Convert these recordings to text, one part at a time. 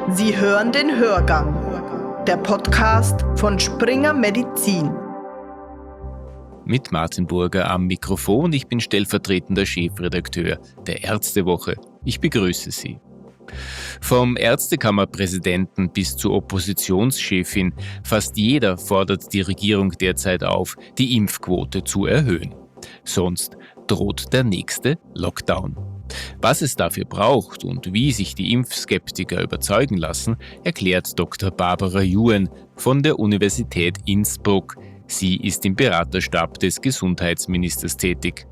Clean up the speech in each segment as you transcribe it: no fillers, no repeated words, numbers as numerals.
Sie hören den Hörgang, der Podcast von Springer Medizin. Mit Martin Burger am Mikrofon. Ich bin stellvertretender Chefredakteur der Ärztewoche. Ich begrüße Sie. Vom Ärztekammerpräsidenten bis zur Oppositionschefin, fast jeder fordert die Regierung derzeit auf, die Impfquote zu erhöhen. Sonst droht der nächste Lockdown. Was es dafür braucht und wie sich die Impfskeptiker überzeugen lassen, erklärt Dr. Barbara Juhen von der Universität Innsbruck. Sie ist im Beraterstab des Gesundheitsministers tätig.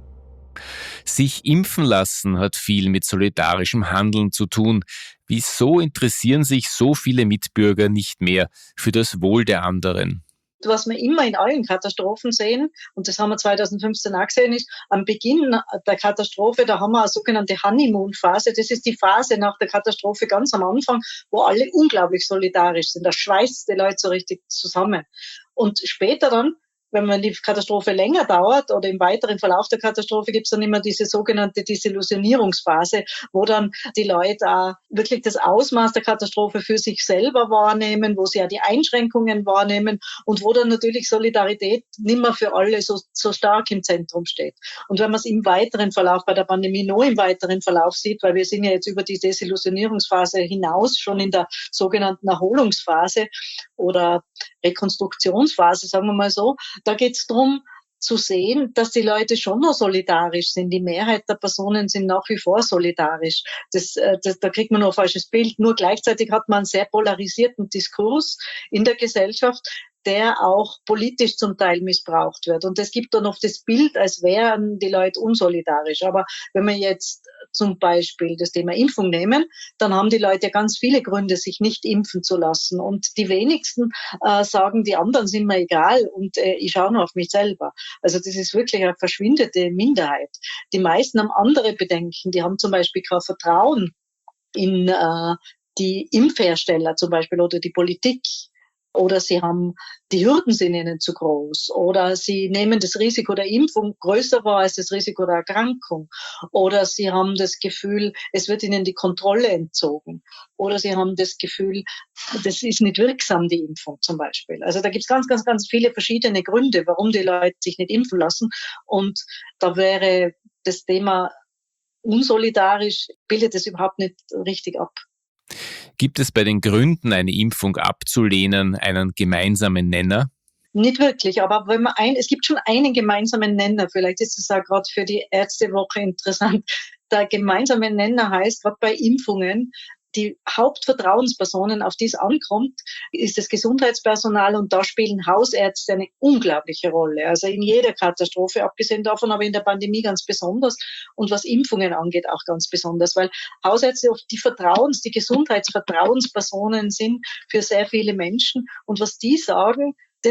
Sich impfen lassen hat viel mit solidarischem Handeln zu tun. Wieso interessieren sich so viele Mitbürger nicht mehr für das Wohl der anderen? Was wir immer in allen Katastrophen sehen, und das haben wir 2015 auch gesehen, ist, am Beginn der Katastrophe, da haben wir eine sogenannte Honeymoon-Phase. Das ist die Phase nach der Katastrophe ganz am Anfang, wo alle unglaublich solidarisch sind. Da schweißt die Leute so richtig zusammen. Und später dann, wenn die Katastrophe länger dauert oder im weiteren Verlauf der Katastrophe, gibt es dann immer diese sogenannte Desillusionierungsphase, wo dann die Leute auch wirklich das Ausmaß der Katastrophe für sich selber wahrnehmen, wo sie ja die Einschränkungen wahrnehmen und wo dann natürlich Solidarität nicht mehr für alle so stark im Zentrum steht. Und wenn man es im weiteren Verlauf, bei der Pandemie noch im weiteren Verlauf sieht, weil wir sind ja jetzt über die Desillusionierungsphase hinaus schon in der sogenannten Erholungsphase oder Rekonstruktionsphase, sagen wir mal so, da geht es darum, zu sehen, dass die Leute schon noch solidarisch sind. Die Mehrheit der Personen sind nach wie vor solidarisch. Da kriegt man noch ein falsches Bild. Nur gleichzeitig hat man einen sehr polarisierten Diskurs in der Gesellschaft, der auch politisch zum Teil missbraucht wird. Und es gibt dann oft das Bild, als wären die Leute unsolidarisch. Aber wenn wir jetzt zum Beispiel das Thema Impfung nehmen, dann haben die Leute ganz viele Gründe, sich nicht impfen zu lassen. Und die wenigsten sagen, die anderen sind mir egal und ich schaue nur auf mich selber. Also das ist wirklich eine verschwindende Minderheit. Die meisten haben andere Bedenken. Die haben zum Beispiel kein Vertrauen in die Impfhersteller zum Beispiel oder die Politik. Oder sie haben, die Hürden sind ihnen zu groß. Oder sie nehmen das Risiko der Impfung größer wahr als das Risiko der Erkrankung. Oder sie haben das Gefühl, es wird ihnen die Kontrolle entzogen. Oder sie haben das Gefühl, das ist nicht wirksam, die Impfung zum Beispiel. Also da gibt es ganz, ganz, ganz viele verschiedene Gründe, warum die Leute sich nicht impfen lassen. Und da wäre das Thema unsolidarisch, bildet es überhaupt nicht richtig ab. Gibt es bei den Gründen, eine Impfung abzulehnen, einen gemeinsamen Nenner? Nicht wirklich, aber es gibt schon einen gemeinsamen Nenner. Vielleicht ist es auch gerade für die Ärztewoche interessant. Der gemeinsame Nenner heißt, gerade bei Impfungen, die Hauptvertrauenspersonen, auf die es ankommt, ist das Gesundheitspersonal und da spielen Hausärzte eine unglaubliche Rolle. Also in jeder Katastrophe, abgesehen davon, aber in der Pandemie ganz besonders und was Impfungen angeht auch ganz besonders, weil Hausärzte oft die Gesundheitsvertrauenspersonen sind für sehr viele Menschen und was die sagen,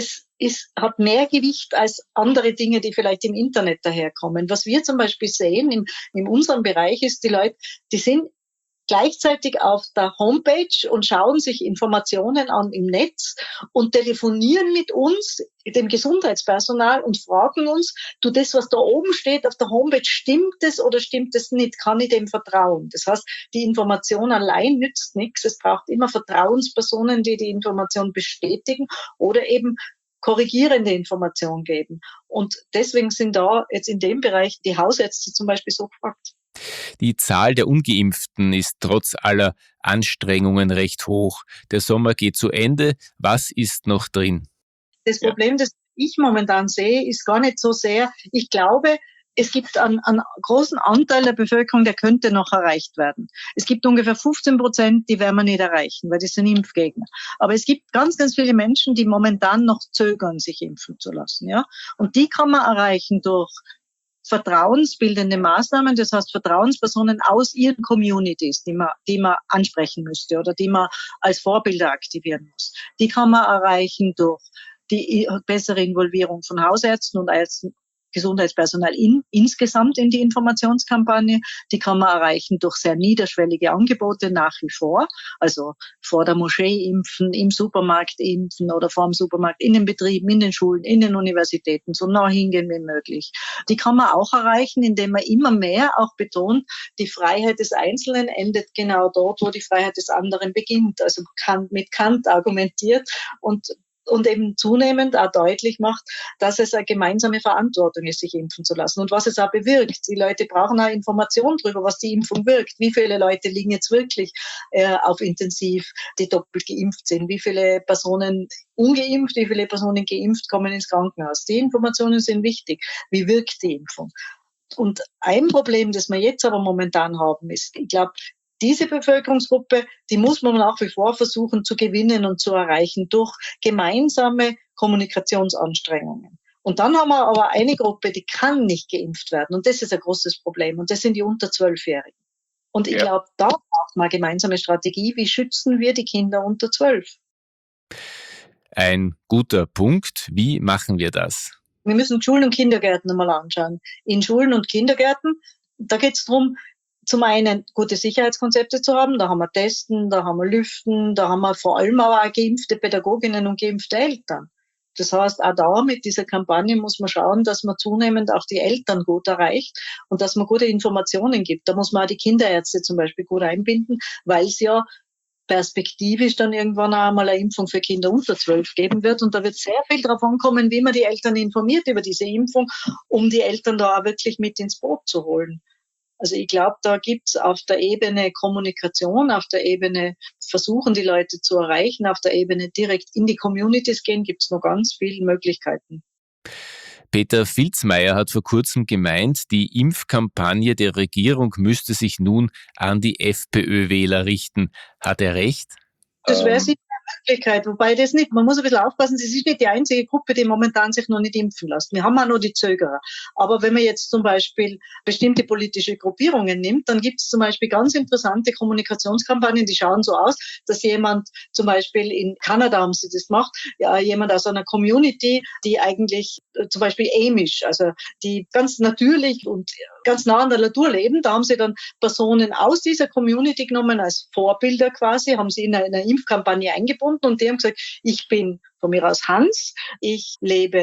hat mehr Gewicht als andere Dinge, die vielleicht im Internet daherkommen. Was wir zum Beispiel sehen in unserem Bereich ist, die Leute, die sind gleichzeitig auf der Homepage und schauen sich Informationen an im Netz und telefonieren mit uns, dem Gesundheitspersonal, und fragen uns, du, das, was da oben steht auf der Homepage, stimmt es oder stimmt es nicht? Kann ich dem vertrauen? Das heißt, die Information allein nützt nichts. Es braucht immer Vertrauenspersonen, die die Information bestätigen oder eben korrigierende Information geben. Und deswegen sind da jetzt in dem Bereich die Hausärzte zum Beispiel so gefragt. Die Zahl der Ungeimpften ist trotz aller Anstrengungen recht hoch. Der Sommer geht zu Ende. Was ist noch drin? Das Problem, das ich momentan sehe, ist gar nicht so sehr, ich glaube, es gibt einen großen Anteil der Bevölkerung, der könnte noch erreicht werden. Es gibt ungefähr 15%, die werden wir nicht erreichen, weil das sind Impfgegner. Aber es gibt ganz, ganz viele Menschen, die momentan noch zögern, sich impfen zu lassen. Ja? Und die kann man erreichen durch vertrauensbildende Maßnahmen, das heißt Vertrauenspersonen aus ihren Communities, die man ansprechen müsste oder die man als Vorbilder aktivieren muss. Die kann man erreichen durch die bessere Involvierung von Hausärzten und Ärzten Gesundheitspersonal insgesamt in die Informationskampagne. Die kann man erreichen durch sehr niederschwellige Angebote nach wie vor. Also vor der Moschee impfen, im Supermarkt impfen oder vor dem Supermarkt, in den Betrieben, in den Schulen, in den Universitäten, so nah hingehen wie möglich. Die kann man auch erreichen, indem man immer mehr auch betont, die Freiheit des Einzelnen endet genau dort, wo die Freiheit des anderen beginnt. Also mit Kant argumentiert und eben zunehmend auch deutlich macht, dass es eine gemeinsame Verantwortung ist, sich impfen zu lassen und was es auch bewirkt. Die Leute brauchen auch Informationen darüber, was die Impfung wirkt. Wie viele Leute liegen jetzt wirklich auf Intensiv, die doppelt geimpft sind? Wie viele Personen ungeimpft, wie viele Personen geimpft kommen ins Krankenhaus? Die Informationen sind wichtig. Wie wirkt die Impfung? Und ein Problem, das wir jetzt aber momentan haben, ist, ich glaube, diese Bevölkerungsgruppe, die muss man nach wie vor versuchen zu gewinnen und zu erreichen durch gemeinsame Kommunikationsanstrengungen. Und dann haben wir aber eine Gruppe, die kann nicht geimpft werden. Und das ist ein großes Problem. Und das sind die unter 12-Jährigen. Und ich glaube, da braucht man eine gemeinsame Strategie. Wie schützen wir die Kinder unter 12? Ein guter Punkt. Wie machen wir das? Wir müssen Schulen und Kindergärten einmal anschauen. In Schulen und Kindergärten, da geht es darum, zum einen gute Sicherheitskonzepte zu haben, da haben wir Testen, da haben wir Lüften, da haben wir vor allem aber auch geimpfte Pädagoginnen und geimpfte Eltern. Das heißt, auch da mit dieser Kampagne muss man schauen, dass man zunehmend auch die Eltern gut erreicht und dass man gute Informationen gibt. Da muss man auch die Kinderärzte zum Beispiel gut einbinden, weil es ja perspektivisch dann irgendwann auch mal eine Impfung für Kinder unter 12 geben wird. Und da wird sehr viel darauf ankommen, wie man die Eltern informiert über diese Impfung, um die Eltern da auch wirklich mit ins Boot zu holen. Also ich glaube, da gibt's auf der Ebene Kommunikation, auf der Ebene versuchen, die Leute zu erreichen, auf der Ebene direkt in die Communities gehen, gibt's noch ganz viele Möglichkeiten. Peter Filzmeier hat vor kurzem gemeint, die Impfkampagne der Regierung müsste sich nun an die FPÖ-Wähler richten. Hat er recht? Das wäre sicher eine Möglichkeit, wobei das nicht, man muss ein bisschen aufpassen, das ist nicht die einzige Gruppe, die momentan sich noch nicht impfen lässt. Wir haben auch noch die Zögerer. Aber wenn man jetzt zum Beispiel bestimmte politische Gruppierungen nimmt, dann gibt es zum Beispiel ganz interessante Kommunikationskampagnen, die schauen so aus, dass jemand zum Beispiel in Kanada haben sie das gemacht, ja, jemand aus einer Community, die eigentlich zum Beispiel Amish, also die ganz natürlich und ganz nah an der Natur leben, da haben sie dann Personen aus dieser Community genommen als Vorbilder quasi, haben sie in einer Impfkampagne eingebunden und die haben gesagt, ich bin von mir aus Hans, ich lebe,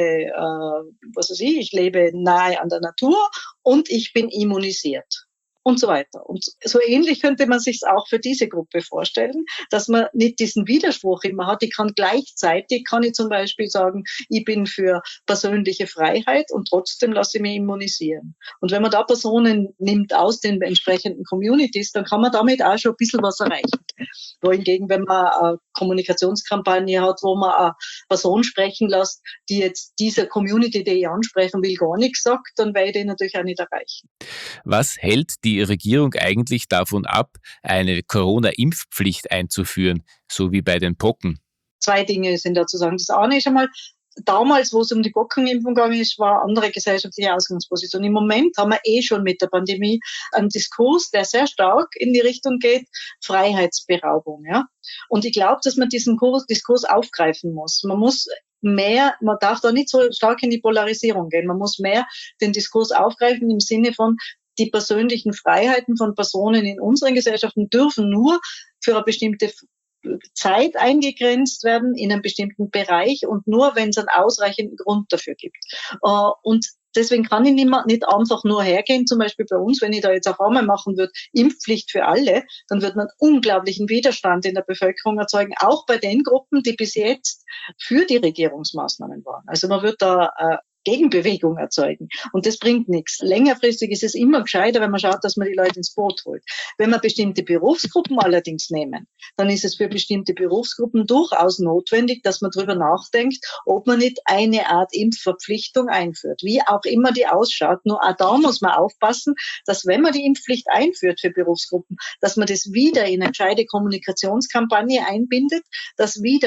ich lebe nahe an der Natur und ich bin immunisiert. Und so weiter. Und so ähnlich könnte man sich auch für diese Gruppe vorstellen, dass man nicht diesen Widerspruch immer hat. Gleichzeitig kann ich zum Beispiel sagen, ich bin für persönliche Freiheit und trotzdem lasse ich mich immunisieren. Und wenn man da Personen nimmt aus den entsprechenden Communities, dann kann man damit auch schon ein bisschen was erreichen. Wohingegen, wenn man eine Kommunikationskampagne hat, wo man eine Person sprechen lässt, die jetzt dieser Community, die ich ansprechen will, gar nichts sagt, dann werde ich den natürlich auch nicht erreichen. Was hält die Regierung eigentlich davon ab, eine Corona-Impfpflicht einzuführen, so wie bei den Pocken? Zwei Dinge sind da zu sagen. Das eine ist einmal, damals, wo es um die Pockenimpfung gegangen ist, war eine andere gesellschaftliche Ausgangsposition. Im Moment haben wir schon mit der Pandemie einen Diskurs, der sehr stark in die Richtung geht, Freiheitsberaubung. Ja? Und ich glaube, dass man diesen Diskurs aufgreifen muss. Man darf da nicht so stark in die Polarisierung gehen. Man muss mehr den Diskurs aufgreifen im Sinne von, die persönlichen Freiheiten von Personen in unseren Gesellschaften dürfen nur für eine bestimmte Zeit eingegrenzt werden, in einem bestimmten Bereich und nur, wenn es einen ausreichenden Grund dafür gibt. Und deswegen kann ich nicht einfach nur hergehen, zum Beispiel bei uns, wenn ich da jetzt auf einmal machen würde, Impfpflicht für alle, dann wird man unglaublichen Widerstand in der Bevölkerung erzeugen, auch bei den Gruppen, die bis jetzt für die Regierungsmaßnahmen waren. Also man wird da Gegenbewegung erzeugen. Und das bringt nichts. Längerfristig ist es immer gescheiter, wenn man schaut, dass man die Leute ins Boot holt. Wenn wir bestimmte Berufsgruppen allerdings nehmen, dann ist es für bestimmte Berufsgruppen durchaus notwendig, dass man darüber nachdenkt, ob man nicht eine Art Impfverpflichtung einführt. Wie auch immer die ausschaut. Nur auch da muss man aufpassen, dass wenn man die Impfpflicht einführt für Berufsgruppen, dass man das wieder in eine gescheite Kommunikationskampagne einbindet, dass wieder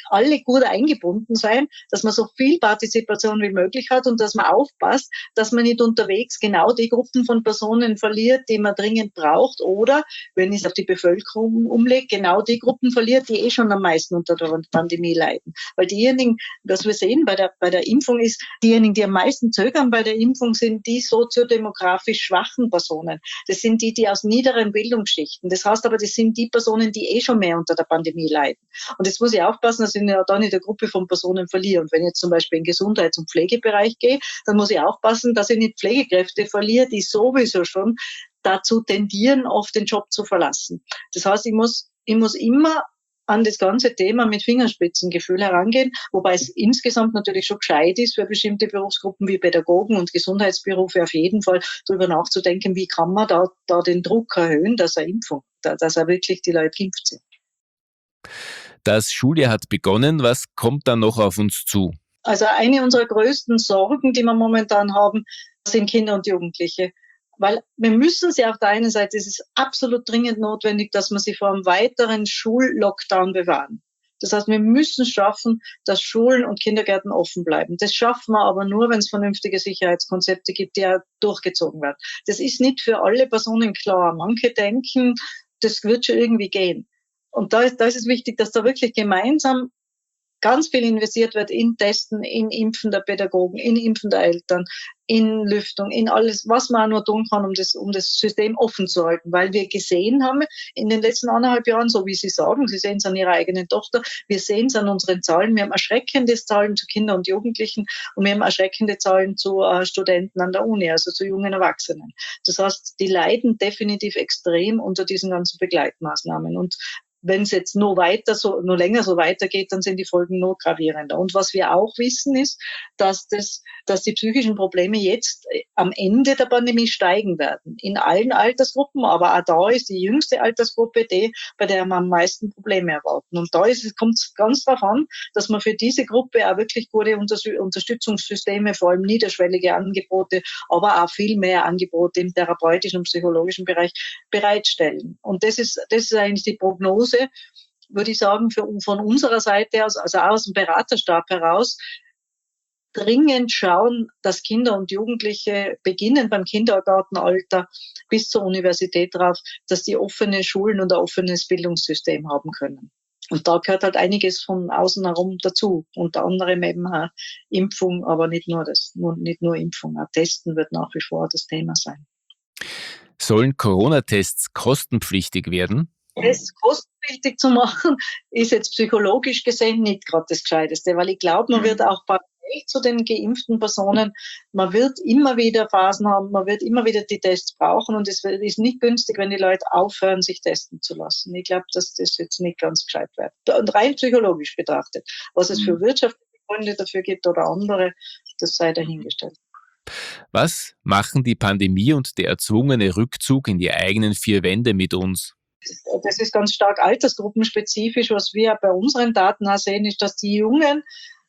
alle gut eingebunden sein, dass man so viel Partizipation wie möglich hat und dass man aufpasst, dass man nicht unterwegs genau die Gruppen von Personen verliert, die man dringend braucht oder, wenn ich es auf die Bevölkerung umlege, genau die Gruppen verliert, die schon am meisten unter der Pandemie leiden. Weil diejenigen, was wir sehen bei der Impfung ist, diejenigen, die am meisten zögern bei der Impfung, sind die soziodemografisch schwachen Personen. Das sind die aus niederen Bildungsschichten. Das heißt aber, das sind die Personen, die schon mehr unter der Pandemie leiden. Und jetzt muss ich aufpassen, dass ich ja da nicht eine Gruppe von Personen verliere. Und wenn ich jetzt zum Beispiel in den Gesundheits- und Pflegebereich gehe, dann muss ich aufpassen, dass ich nicht Pflegekräfte verliere, die sowieso schon dazu tendieren, oft den Job zu verlassen. Das heißt, ich muss immer an das ganze Thema mit Fingerspitzengefühl herangehen, wobei es insgesamt natürlich schon gescheit ist für bestimmte Berufsgruppen wie Pädagogen und Gesundheitsberufe auf jeden Fall darüber nachzudenken, wie kann man da den Druck erhöhen, dass wirklich die Leute geimpft sind. Das Schuljahr hat begonnen. Was kommt dann noch auf uns zu? Also eine unserer größten Sorgen, die wir momentan haben, sind Kinder und Jugendliche. Weil wir müssen sie auf der einen Seite, es ist absolut dringend notwendig, dass wir sie vor einem weiteren Schullockdown bewahren. Das heißt, wir müssen schaffen, dass Schulen und Kindergärten offen bleiben. Das schaffen wir aber nur, wenn es vernünftige Sicherheitskonzepte gibt, die auch durchgezogen werden. Das ist nicht für alle Personen klar. Manche denken, das wird schon irgendwie gehen. Und da ist es wichtig, dass da wirklich gemeinsam ganz viel investiert wird in Testen, in Impfen der Pädagogen, in Impfen der Eltern, in Lüftung, in alles, was man auch nur tun kann, um das System offen zu halten. Weil wir gesehen haben in den letzten 1,5 Jahren, so wie Sie sagen, Sie sehen es an Ihrer eigenen Tochter, wir sehen es an unseren Zahlen. Wir haben erschreckende Zahlen zu Kindern und Jugendlichen und wir haben erschreckende Zahlen zu Studenten an der Uni, also zu jungen Erwachsenen. Das heißt, die leiden definitiv extrem unter diesen ganzen Begleitmaßnahmen. Und wenn es jetzt nur länger so weitergeht, dann sind die Folgen nur gravierender. Und was wir auch wissen ist, dass die psychischen Probleme jetzt am Ende der Pandemie steigen werden. In allen Altersgruppen, aber auch da ist die jüngste Altersgruppe die, bei der wir am meisten Probleme erwarten. Und da kommt es ganz darauf an, dass man für diese Gruppe auch wirklich gute Unterstützungssysteme, vor allem niederschwellige Angebote, aber auch viel mehr Angebote im therapeutischen und psychologischen Bereich bereitstellen. Und das ist eigentlich die Prognose, würde ich sagen, von unserer Seite aus, also auch aus dem Beraterstab heraus, dringend schauen, dass Kinder und Jugendliche beginnen beim Kindergartenalter bis zur Universität drauf, dass die offene Schulen und ein offenes Bildungssystem haben können. Und da gehört halt einiges von außen herum dazu. Unter anderem eben auch Impfung, aber nicht nur Impfung. Auch Testen wird nach wie vor das Thema sein. Sollen Corona-Tests kostenpflichtig werden? Das kostenpflichtig zu machen, ist jetzt psychologisch gesehen nicht gerade das Gescheiteste, weil ich glaube, man wird auch parallel zu den geimpften Personen, man wird immer wieder Phasen haben, man wird immer wieder die Tests brauchen und es ist nicht günstig, wenn die Leute aufhören, sich testen zu lassen. Ich glaube, dass das jetzt nicht ganz gescheit wird. Und rein psychologisch betrachtet, was es für wirtschaftliche Gründe dafür gibt oder andere, das sei dahingestellt. Was machen die Pandemie und der erzwungene Rückzug in die eigenen 4 Wände mit uns? Das ist ganz stark altersgruppenspezifisch. Was wir bei unseren Daten auch sehen, ist, dass die Jüngeren,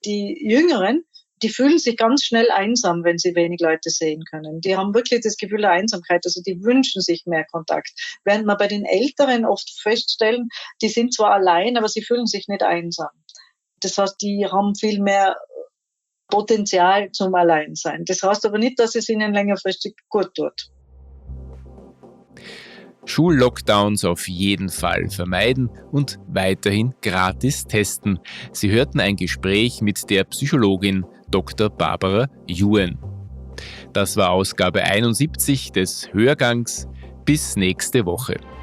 die fühlen sich ganz schnell einsam, wenn sie wenig Leute sehen können. Die haben wirklich das Gefühl der Einsamkeit, also die wünschen sich mehr Kontakt. Während wir bei den Älteren oft feststellen, die sind zwar allein, aber sie fühlen sich nicht einsam. Das heißt, die haben viel mehr Potenzial zum Alleinsein. Das heißt aber nicht, dass es ihnen längerfristig gut tut. Schullockdowns auf jeden Fall vermeiden und weiterhin gratis testen. Sie hörten ein Gespräch mit der Psychologin Dr. Barbara Yuen. Das war Ausgabe 71 des Hörgangs. Bis nächste Woche.